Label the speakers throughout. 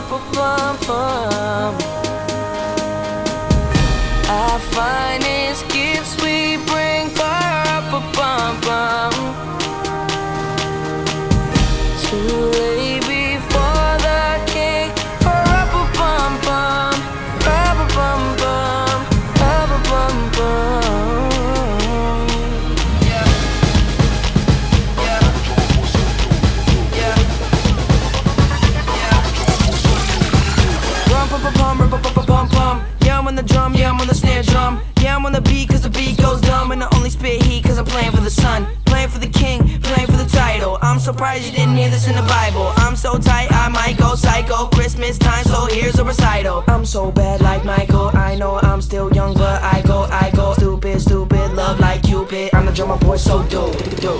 Speaker 1: Our finest gifts we bring. To lay before the king. Yeah, I'm on the drum, yeah, I'm on the snare drum. Yeah, I'm on the beat cause the beat goes dumb. And I only spit heat cause I'm playing for the sun. Playing for the king, playing for the title. I'm surprised you didn't hear this in the Bible. I'm so tight, I might go psycho. Christmas time, so here's a recital. I'm so bad like Michael. I know I'm still young, but I go stupid, stupid, love like Cupid. I'm the drummer boy, so do. Little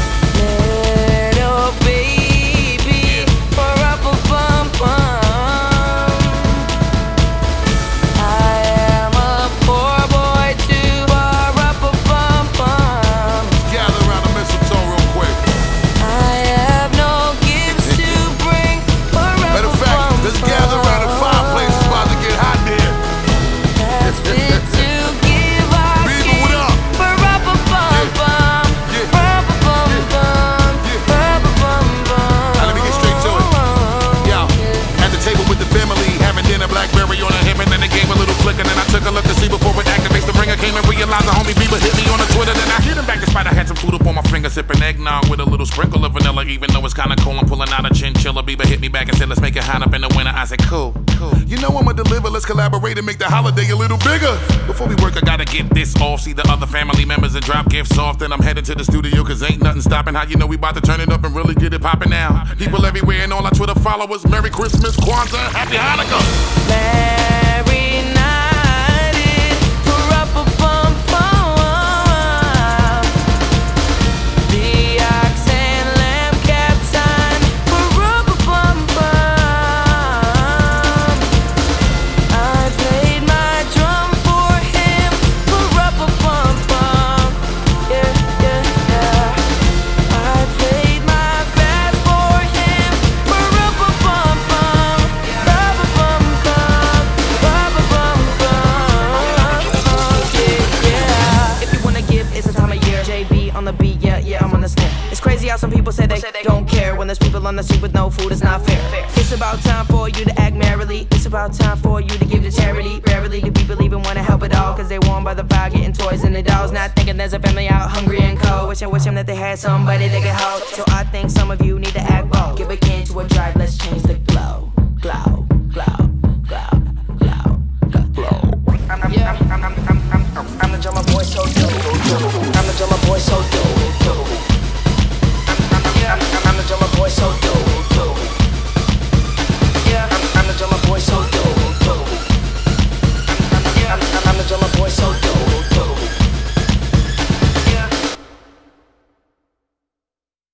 Speaker 1: baby, bum.
Speaker 2: Took a look to see before it activates the ringer. Came and realized the homie Bieber hit me on the Twitter. Then I hit him back despite I had some food up on my finger. Sipping eggnog with a little sprinkle of vanilla. Even though it's kinda cold, I'm pulling out a chinchilla. Bieber hit me back and said, let's make it hot up in the winter. I said, cool. You know I'ma deliver, let's collaborate and make the holiday a little bigger. Before we work, I gotta get this off. See the other family members and drop gifts off. Then I'm headed to the studio cause ain't nothing stopping. How you know we about to turn it up and really get it popping now? People everywhere and all our Twitter followers. Merry Christmas, Kwanzaa, Happy Hanukkah.
Speaker 1: Merry night. Some people say they don't care when there's people on the street with no food. It's not fair. It's about time for you to act merrily. It's about time for you to give to charity. Rarely do people even want to help at all, cause they warm by the fire getting toys and the dolls. Not thinking there's a family out hungry and cold. Wishing that they had somebody they could hold. So I think some of you need to act bold. Give a can to a drive, let's change the glow.